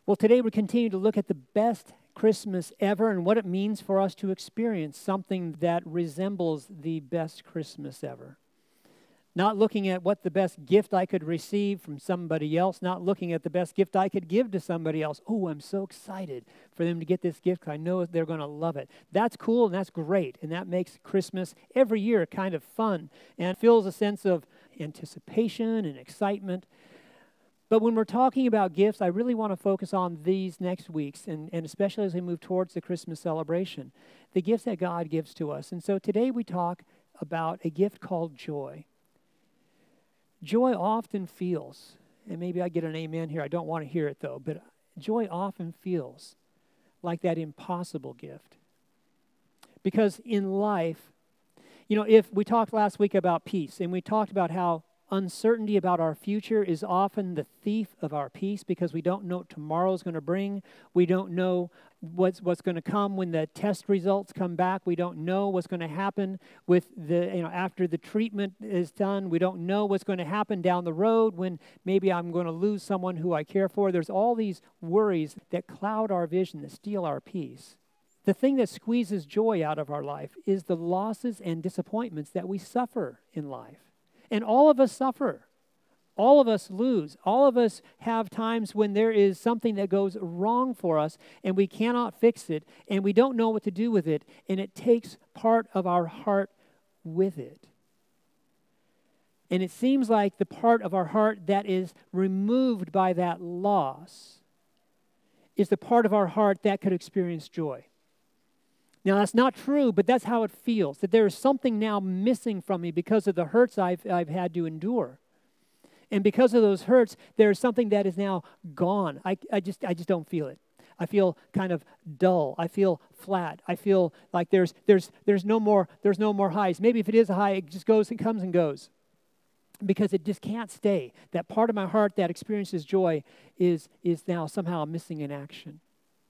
Well, today we continue to look at the best Christmas ever and what it means for us to experience something that resembles the best Christmas ever. Not looking at what the best gift I could receive from somebody else, not looking at the best gift I could give to somebody else. Oh, I'm so excited for them to get this gift. I know they're going to love it. That's cool and that's great, and that makes Christmas every year kind of fun and fills a sense of anticipation and excitement. But when we're talking about gifts, I really want to focus on these next weeks, and especially as we move towards the Christmas celebration, the gifts that God gives to us. And so today we talk about a gift called joy. Joy often feels, and maybe I get an amen here, I don't want to hear it though, but joy often feels like that impossible gift. Because in life, if we talked last week about peace, and we talked about how uncertainty about our future is often the thief of our peace because we don't know what tomorrow's going to bring. We don't know what's going to come when the test results come back. We don't know what's going to happen with after the treatment is done. We don't know what's going to happen down the road when maybe I'm going to lose someone who I care for. There's all these worries that cloud our vision, that steal our peace. The thing that squeezes joy out of our life is the losses and disappointments that we suffer in life. And all of us suffer. All of us lose. All of us have times when there is something that goes wrong for us and we cannot fix it and we don't know what to do with it, and it takes part of our heart with it. And it seems like the part of our heart that is removed by that loss is the part of our heart that could experience joy. Now, that's not true, but that's how it feels, that there is something now missing from me because of the hurts I've had to endure. And because of those hurts, there is something that is now gone. I just don't feel it. I feel kind of dull. I feel flat. I feel like there's no more highs. Maybe if it is a high, it just goes and comes and goes. Because it just can't stay. That part of my heart that experiences joy is now somehow missing in action.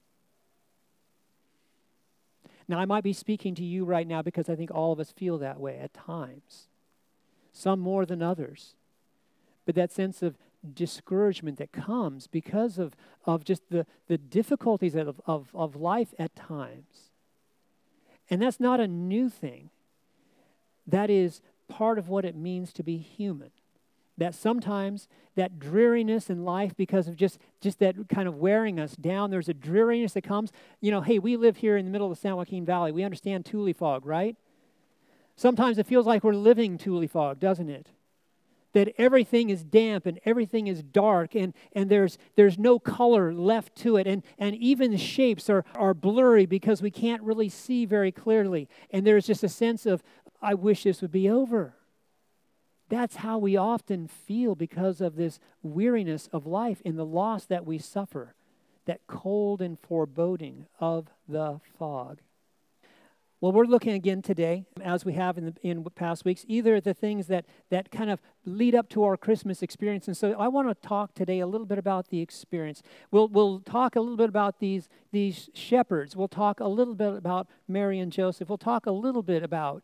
Now, I might be speaking to you right now because I think all of us feel that way at times, some more than others. But that sense of discouragement that comes because of just the difficulties of life at times. And that's not a new thing. That is part of what it means to be human. That sometimes that dreariness in life because of just that kind of wearing us down, there's a dreariness that comes. Hey, we live here in the middle of the San Joaquin Valley. We understand Tule fog, right? Sometimes it feels like we're living Tule fog, doesn't it? That everything is damp and everything is dark and there's no color left to it. And even the shapes are blurry because we can't really see very clearly. And there's just a sense of, I wish this would be over. That's how we often feel because of this weariness of life and the loss that we suffer, that cold and foreboding of the fog. Well, we're looking again today, as we have in past weeks, either at the things that kind of lead up to our Christmas experience. And so I want to talk today a little bit about the experience. We'll talk a little bit about these shepherds. We'll talk a little bit about Mary and Joseph. We'll talk a little bit about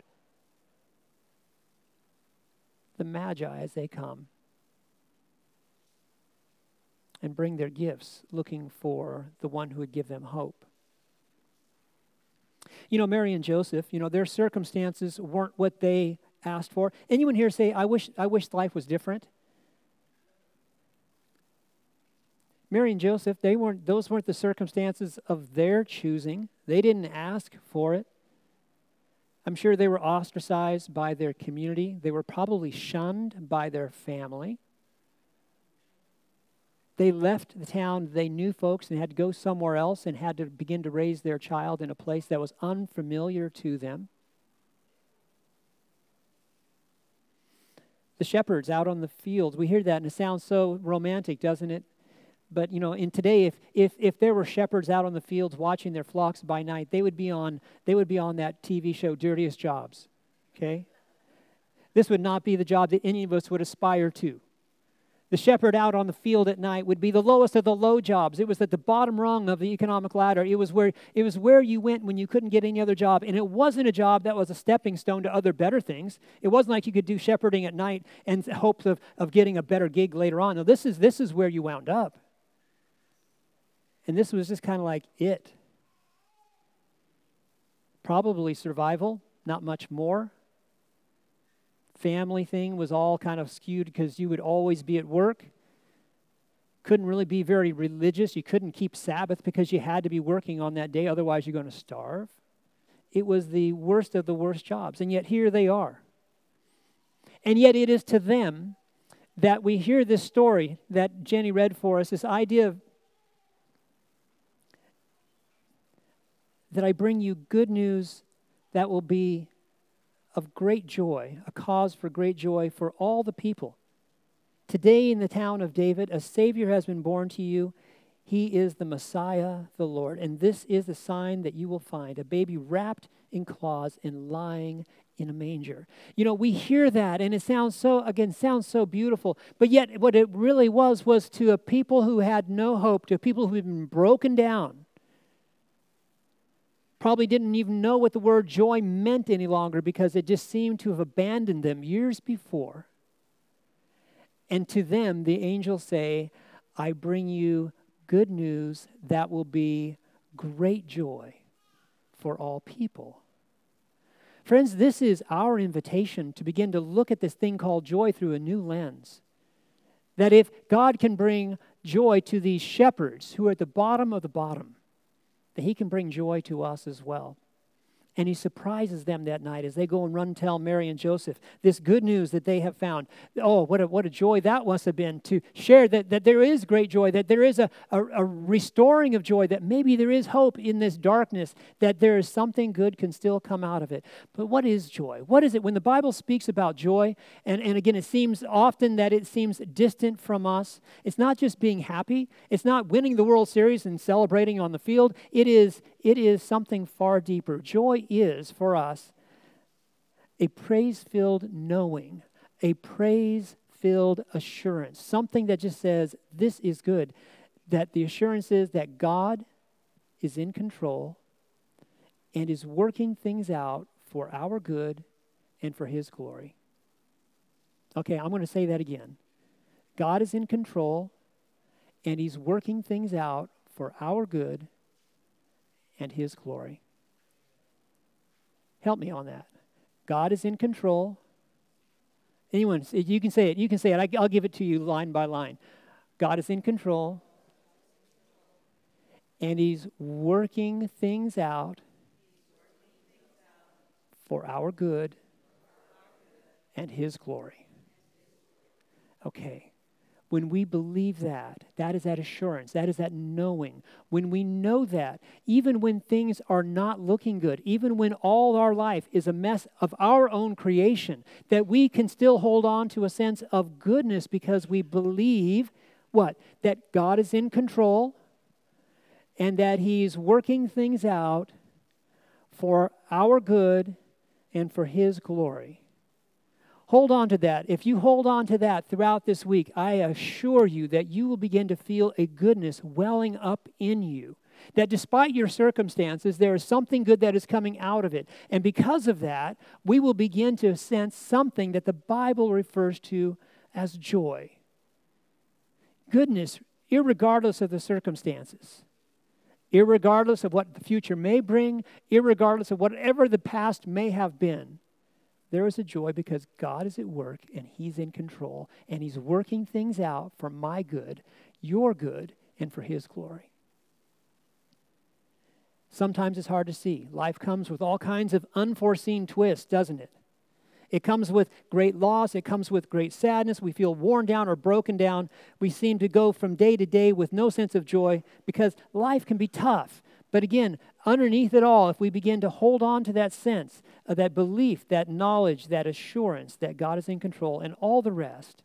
the Magi as they come and bring their gifts looking for the one who would give them hope. Mary and Joseph, their circumstances weren't what they asked for. Anyone here say, I wish life was different? Mary and Joseph, those weren't the circumstances of their choosing. They didn't ask for it. I'm sure they were ostracized by their community. They were probably shunned by their family. They left the town they knew folks and had to go somewhere else and had to begin to raise their child in a place that was unfamiliar to them. The shepherds out on the fields, we hear that and it sounds so romantic, doesn't it? But, in today, if there were shepherds out on the fields watching their flocks by night, they would be on that TV show, Dirtiest Jobs, okay? This would not be the job that any of us would aspire to. The shepherd out on the field at night would be the lowest of the low jobs. It was at the bottom rung of the economic ladder. It was where you went when you couldn't get any other job. And it wasn't a job that was a stepping stone to other better things. It wasn't like you could do shepherding at night and hopes of getting a better gig later on. No, this is where you wound up. And this was just kind of like it. Probably survival, not much more. Family thing was all kind of skewed because you would always be at work. Couldn't really be very religious. You couldn't keep Sabbath because you had to be working on that day, otherwise you're going to starve. It was the worst of the worst jobs, and yet here they are. And yet it is to them that we hear this story that Jenny read for us, this idea of that I bring you good news that will be of great joy, a cause for great joy for all the people. Today in the town of David, a Savior has been born to you. He is the Messiah, the Lord. And this is the sign that you will find, a baby wrapped in cloths and lying in a manger. You know, we hear that and it sounds so beautiful. But yet what it really was to a people who had no hope, to people who had been broken down, probably didn't even know what the word joy meant any longer because it just seemed to have abandoned them years before. And to them, the angels say, I bring you good news that will be great joy for all people. Friends, this is our invitation to begin to look at this thing called joy through a new lens. That if God can bring joy to these shepherds who are at the bottom of the bottom, that he can bring joy to us as well. And he surprises them that night as they go and run and tell Mary and Joseph this good news that they have found. Oh, what a joy that must have been to share that there is great joy, that there is a restoring of joy, that maybe there is hope in this darkness, that there is something good can still come out of it. But what is joy? What is it? When the Bible speaks about joy, and again, it seems often that it seems distant from us. It's not just being happy. It's not winning the World Series and celebrating on the field. It is something far deeper. Joy is, for us, a praise-filled knowing, a praise-filled assurance, something that just says, this is good, that the assurance is that God is in control and is working things out for our good and for his glory. Okay, I'm going to say that again. God is in control and he's working things out for our good and his glory. Help me on that. God is in control. Anyone, you can say it. You can say it. I'll give it to you line by line. God is in control. And he's working things out for our good and his glory. Okay. When we believe that, that is that assurance, that is that knowing. When we know that, even when things are not looking good, even when all our life is a mess of our own creation, that we can still hold on to a sense of goodness because we believe, what? That God is in control and that he's working things out for our good and for his glory. Hold on to that. If you hold on to that throughout this week, I assure you that you will begin to feel a goodness welling up in you. That despite your circumstances, there is something good that is coming out of it. And because of that, we will begin to sense something that the Bible refers to as joy. Goodness, irregardless of the circumstances. Irregardless of what the future may bring, irregardless of whatever the past may have been. There is a joy because God is at work and he's in control and he's working things out for my good, your good, and for his glory. Sometimes it's hard to see. Life comes with all kinds of unforeseen twists, doesn't it? It comes with great loss. It comes with great sadness. We feel worn down or broken down. We seem to go from day to day with no sense of joy because life can be tough. But again, underneath it all, if we begin to hold on to that sense, that belief, that knowledge, that assurance that God is in control and all the rest,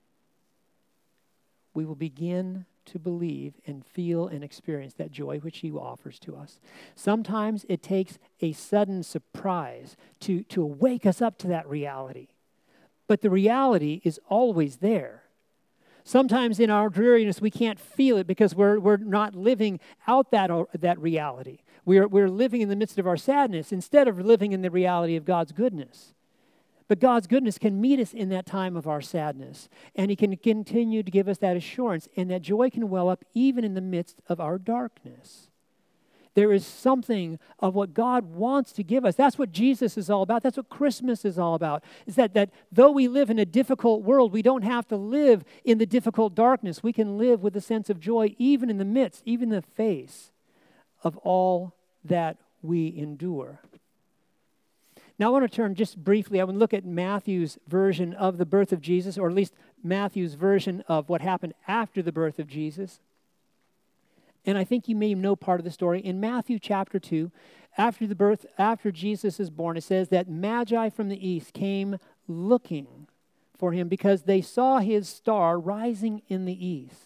we will begin to believe and feel and experience that joy which he offers to us. Sometimes it takes a sudden surprise to wake us up to that reality. But the reality is always there. Sometimes in our dreariness, we can't feel it because we're not living out that reality. We're living in the midst of our sadness instead of living in the reality of God's goodness. But God's goodness can meet us in that time of our sadness. And He can continue to give us that assurance. And that joy can well up even in the midst of our darkness. There is something of what God wants to give us. That's what Jesus is all about. That's what Christmas is all about. Is that though we live in a difficult world, we don't have to live in the difficult darkness. We can live with a sense of joy even in the midst, even in the face of all that we endure. Now I want to turn just briefly, I want to look at Matthew's version of the birth of Jesus, or at least Matthew's version of what happened after the birth of Jesus. And I think you may know part of the story. In Matthew chapter 2, after Jesus is born, it says that Magi from the east came looking for him because they saw his star rising in the east.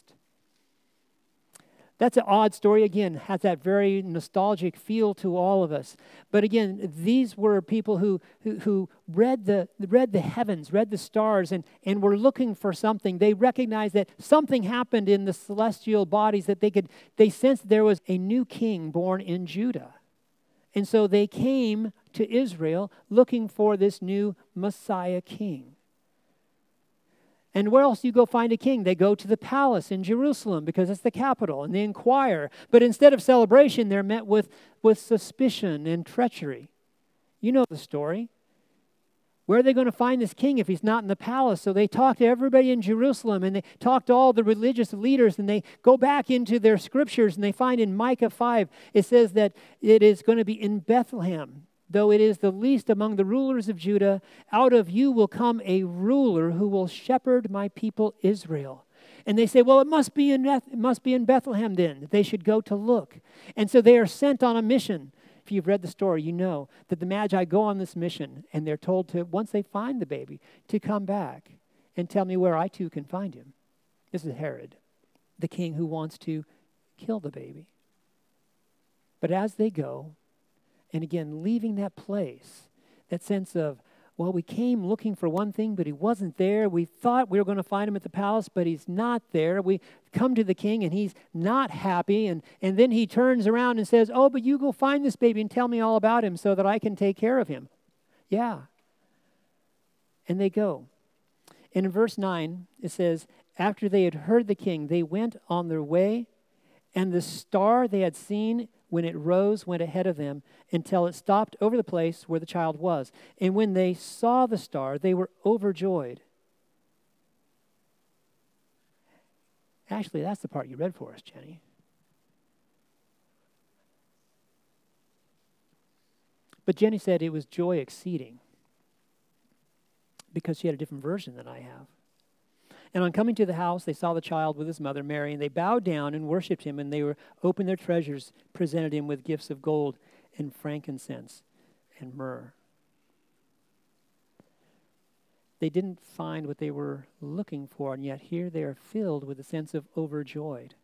That's an odd story. Again, has that very nostalgic feel to all of us. But again, these were people who read the heavens, read the stars, and were looking for something. They recognized that something happened in the celestial bodies, that they sensed there was a new king born in Judah. And so they came to Israel looking for this new Messiah king. And where else do you go find a king? They go to the palace in Jerusalem because it's the capital, and they inquire. But instead of celebration, they're met with suspicion and treachery. You know the story. Where are they going to find this king if he's not in the palace? So they talk to everybody in Jerusalem, and they talk to all the religious leaders, and they go back into their scriptures, and they find in Micah 5, it says that it is going to be in Bethlehem. Though it is the least among the rulers of Judah, out of you will come a ruler who will shepherd my people Israel. And they say, well, it must be in Bethlehem then, that they should go to look. And so they are sent on a mission. If you've read the story, you know that the Magi go on this mission, and they're told to, once they find the baby, to come back and tell me where I too can find him. This is Herod, the king who wants to kill the baby. But as they go, and again, leaving that place, that sense of, well, we came looking for one thing, but he wasn't there. We thought we were going to find him at the palace, but he's not there. We come to the king, and he's not happy. And then he turns around and says, oh, but you go find this baby and tell me all about him so that I can take care of him. Yeah. And they go. And in verse 9, it says, after they had heard the king, they went on their way, and the star they had seen when it rose, went ahead of them until it stopped over the place where the child was. And when they saw the star, they were overjoyed. Actually, that's the part you read for us, Jenny. But Jenny said it was joy exceeding because she had a different version than I have. And on coming to the house, they saw the child with his mother, Mary, and they bowed down and worshipped him, and they opened their treasures, presented him with gifts of gold and frankincense and myrrh. They didn't find what they were looking for, and yet here they are filled with a sense of overjoyed.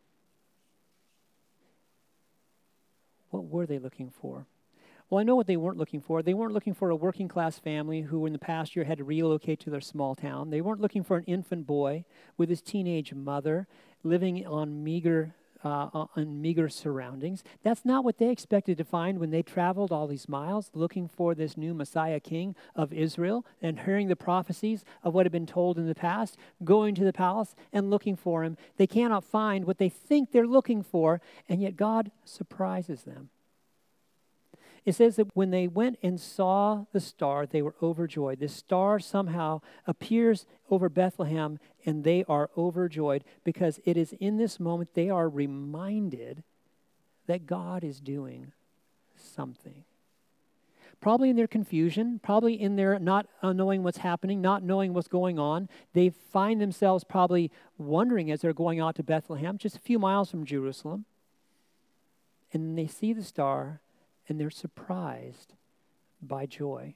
What were they looking for? Well, I know what they weren't looking for. They weren't looking for a working class family who in the past year had to relocate to their small town. They weren't looking for an infant boy with his teenage mother living on meager surroundings. That's not what they expected to find when they traveled all these miles looking for this new Messiah king of Israel and hearing the prophecies of what had been told in the past, going to the palace and looking for him. They cannot find what they think they're looking for, and yet God surprises them. It says that when they went and saw the star, they were overjoyed. This star somehow appears over Bethlehem, and they are overjoyed because it is in this moment they are reminded that God is doing something. Probably in their confusion, probably in their not knowing what's happening, not knowing what's going on, they find themselves probably wondering as they're going out to Bethlehem, just a few miles from Jerusalem, and they see the star, and they're surprised by joy.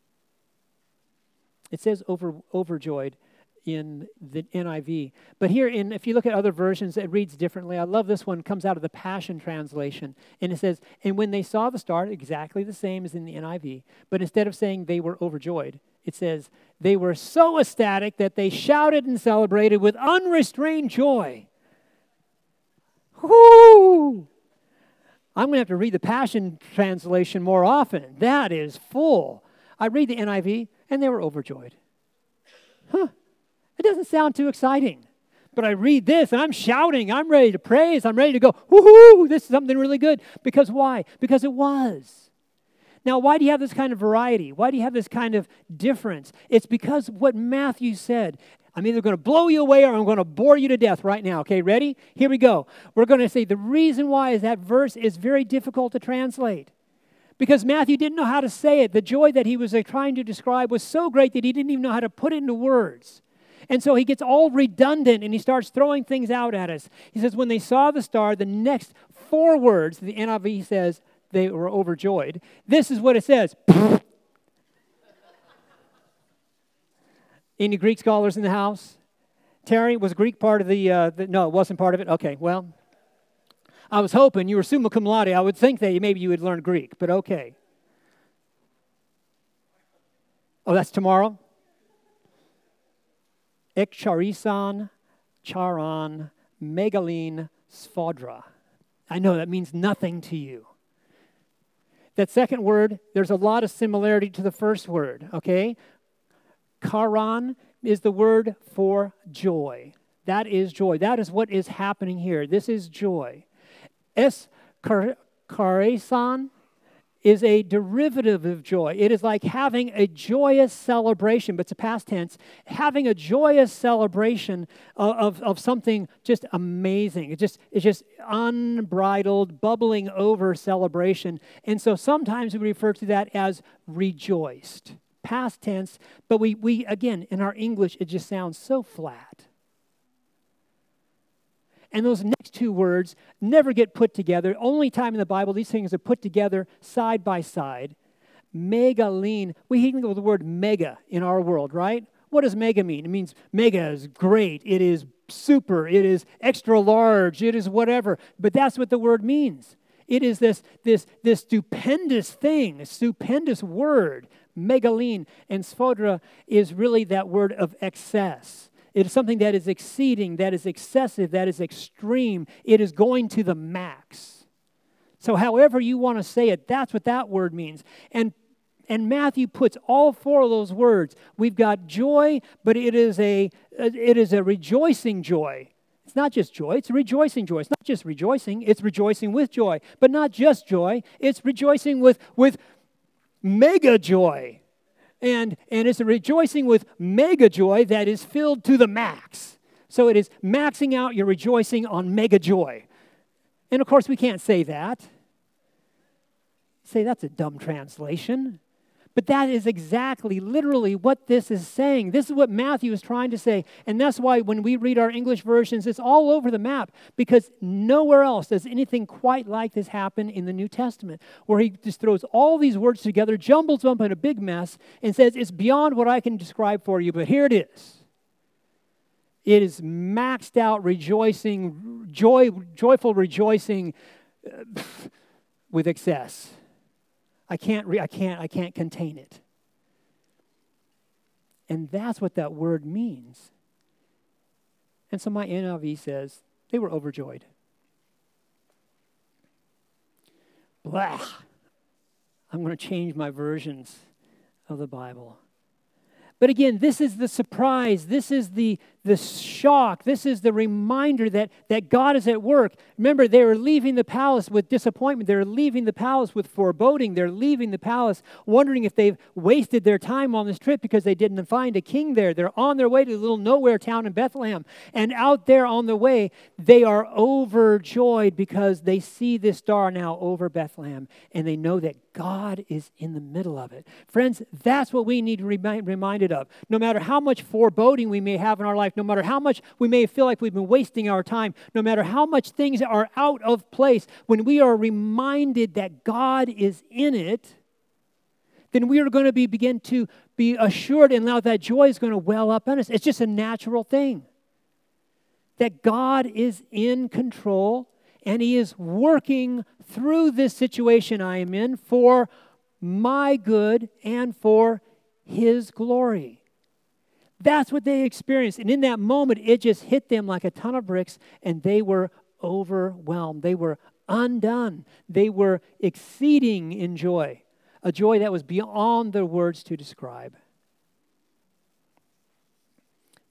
It says overjoyed in the NIV. But here, if you look at other versions, it reads differently. I love this one. It comes out of the Passion Translation. And it says, and when they saw the star, exactly the same as in the NIV. But instead of saying they were overjoyed, it says, they were so ecstatic that they shouted and celebrated with unrestrained joy. Whoo! I'm going to have to read the Passion Translation more often. That is full. I read the NIV, and they were overjoyed. It doesn't sound too exciting. But I read this, and I'm shouting. I'm ready to praise. I'm ready to go, woohoo, this is something really good. Because why? Because it was. Now, why do you have this kind of variety? Why do you have this kind of difference? It's because what Matthew said. I'm either going to blow you away or I'm going to bore you to death right now. Okay, ready? Here we go. We're going to say the reason why is that verse is very difficult to translate. Because Matthew didn't know how to say it. The joy that he was trying to describe was so great that he didn't even know how to put it into words. And so he gets all redundant and he starts throwing things out at us. He says, when they saw the star, the next 4 words, the NIV says they were overjoyed. This is what it says. Any Greek scholars in the house? Terry, was Greek part of no, it wasn't part of it? Okay, well, I was hoping you were summa cum laude. I would think that maybe you would learn Greek, but okay. Oh, that's tomorrow? Ekcharisan, charan, megalene, sphodra. I know that means nothing to you. That second word, there's a lot of similarity to the first word, okay? Charan is the word for joy. That is joy. That is what is happening here. This is joy. Charesan is a derivative of joy. It is like having a joyous celebration, but it's a past tense, having a joyous celebration of something just amazing. It's just unbridled, bubbling over celebration. And so sometimes we refer to that as rejoiced. Past tense, but we again, in our English, it just sounds so flat. And those next 2 words never get put together. Only time in the Bible these things are put together side by side. Megalene. We think of the word mega in our world, right? What does mega mean? It means mega is great. It is super. It is extra large. It is whatever. But that's what the word means. It is this stupendous thing, a stupendous word, megalene. And sphodra is really that word of excess. It is something that is exceeding, that is excessive, that is extreme. It is going to the max. So however you want to say it, that's what that word means. And Matthew puts all 4 of those words. We've got joy, but it is a rejoicing joy. It's not just joy, it's a rejoicing joy. It's not just rejoicing, it's rejoicing with joy. But not just joy, it's rejoicing with mega joy. And it's a rejoicing with mega joy that is filled to the max. So it is maxing out your rejoicing on mega joy. And of course, we can't say that. Say that's a dumb translation. But that is exactly, literally what this is saying. This is what Matthew is trying to say. And that's why when we read our English versions, it's all over the map. Because nowhere else does anything quite like this happen in the New Testament. Where he just throws all these words together, jumbles them up in a big mess, and says, it's beyond what I can describe for you, but here it is. It is maxed out rejoicing, joyful rejoicing with excess. I can't contain it. And that's what that word means. And so my NIV says, they were overjoyed. Blah. I'm going to change my versions of the Bible. But again, this is the surprise. This is the shock. This is the reminder that God is at work. Remember, they were leaving the palace with disappointment. They're leaving the palace with foreboding. They're leaving the palace wondering if they've wasted their time on this trip because they didn't find a king there. They're on their way to the little nowhere town in Bethlehem. And out there on the way, they are overjoyed because they see this star now over Bethlehem. And they know that God is in the middle of it. Friends, that's what we need to be reminded of. No matter how much foreboding we may have in our life, no matter how much we may feel like we've been wasting our time, no matter how much things are out of place, when we are reminded that God is in it, then we are going to begin to be assured and now that joy is going to well up in us. It's just a natural thing. That God is in control and He is working through this situation I am in for my good and for His glory. That's what they experienced. And in that moment, it just hit them like a ton of bricks, and they were overwhelmed. They were undone. They were exceeding in joy, a joy that was beyond their words to describe.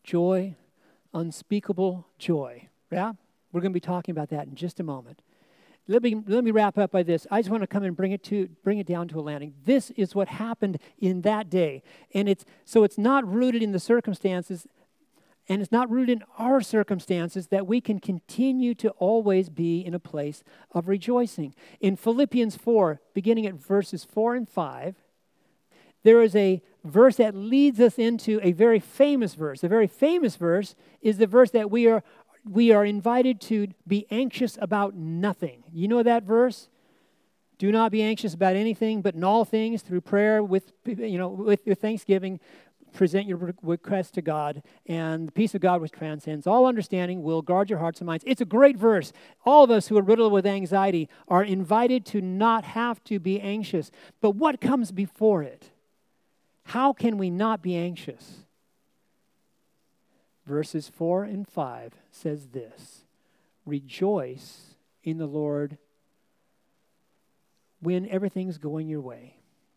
joy, unspeakable joy. Yeah? We're going to be talking about that in just a moment. Let me wrap up by this. I just want to come and bring it down to a landing. This is what happened in that day. And it's not rooted in the circumstances, and it's not rooted in our circumstances, that we can continue to always be in a place of rejoicing. In Philippians 4, beginning at verses 4 and 5, there is a verse that leads us into a very famous verse. The very famous verse is the verse that we are invited to be anxious about nothing. You know that verse? Do not be anxious about anything, but in all things through prayer with your thanksgiving, present your request to God, and the peace of God which transcends all understanding will guard your hearts and minds. It's a great verse. All of us who are riddled with anxiety are invited to not have to be anxious. But what comes before it? How can we not be anxious? Verses 4 and 5 says this: rejoice in the Lord when everything's going your way.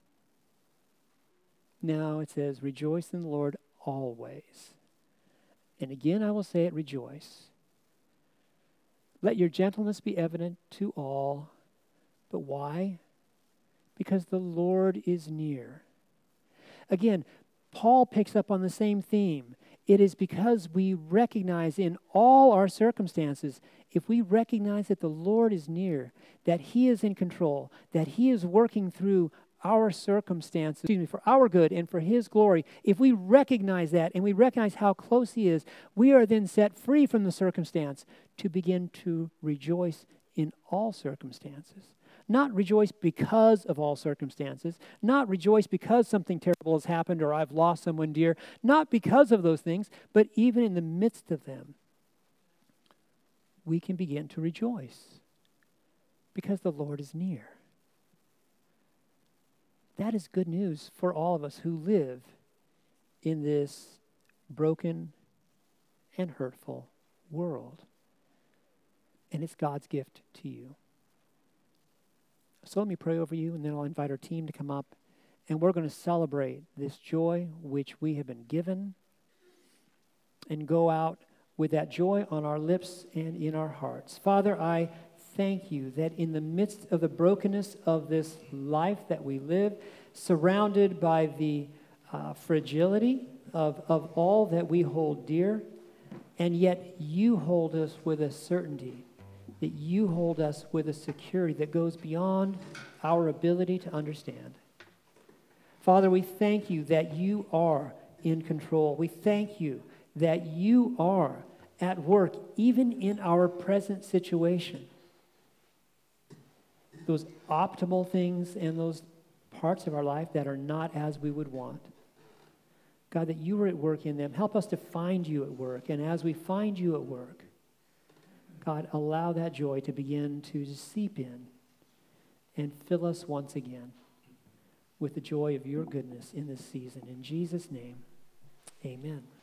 Now it says, rejoice in the Lord always. And again I will say it, rejoice. Let your gentleness be evident to all. But why? Because the Lord is near. Again, Paul picks up on the same theme. It is because we recognize in all our circumstances, if we recognize that the Lord is near, that He is in control, that He is working through our circumstances, for our good and for His glory, if we recognize that and we recognize how close He is, we are then set free from the circumstance to begin to rejoice in all circumstances. Not rejoice because of all circumstances, not rejoice because something terrible has happened or I've lost someone dear, not because of those things, but even in the midst of them, we can begin to rejoice because the Lord is near. That is good news for all of us who live in this broken and hurtful world. And it's God's gift to you. So let me pray over you, and then I'll invite our team to come up, and we're going to celebrate this joy which we have been given and go out with that joy on our lips and in our hearts. Father, I thank you that in the midst of the brokenness of this life that we live, surrounded by the fragility of all that we hold dear, and yet you hold us with a certainty, that you hold us with a security that goes beyond our ability to understand. Father, we thank you that you are in control. We thank you that you are at work even in our present situation. Those optimal things and those parts of our life that are not as we would want. God, that you are at work in them. Help us to find you at work. And as we find you at work, God, allow that joy to begin to seep in and fill us once again with the joy of your goodness in this season. In Jesus' name, amen.